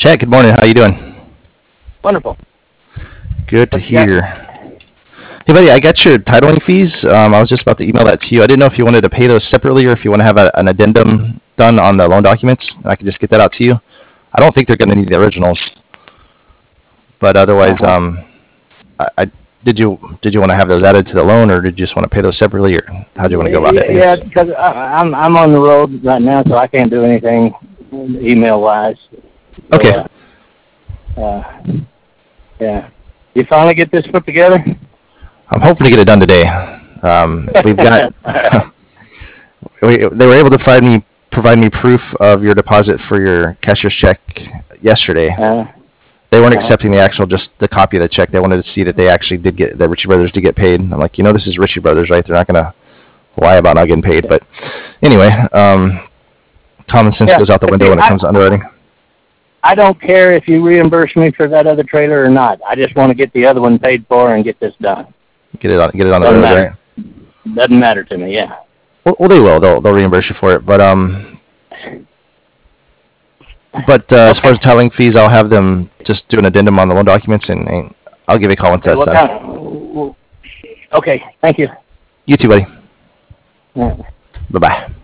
Chet, good morning. How you doing? Wonderful. Good to What you got? hear. Hey, buddy, I got your titling fees. I was just about to email that to you. I didn't know if you wanted to pay those separately or if you want to have an addendum done on the loan documents. I can just get that out to you. I don't think they're going to need the originals, but otherwise, Uh-huh. I did you want to have those added to the loan, or did you just want to pay those separately, or how do you want to go about Yeah, things? because I'm on the road right now, so I can't do anything email wise. So, Okay. yeah. You finally get this put together? I'm hoping to get it done today. We've got they were able to provide me proof of your deposit for your cashier's check yesterday. uh, They weren't uh, accepting just the copy of the check. They wanted to see that they actually did get that Ritchie Brothers did get paid. I'm like, this is Ritchie Brothers, right? They're not gonna lie about not getting paid. But anyway, common sense yeah. goes out the But window see, when it comes to underwriting. I don't care if you reimburse me for that other trailer or not. I just want to get the other one paid for and get this done. Get it on the Doesn't road, matter. right? Doesn't matter to me. Yeah. Well, they will. They'll reimburse you for it. But as far Okay. as titling fees, I'll have them just do an addendum on the loan documents, and I'll give you a call once that's done. Okay. Thank you. You too, buddy. Yeah. Bye bye.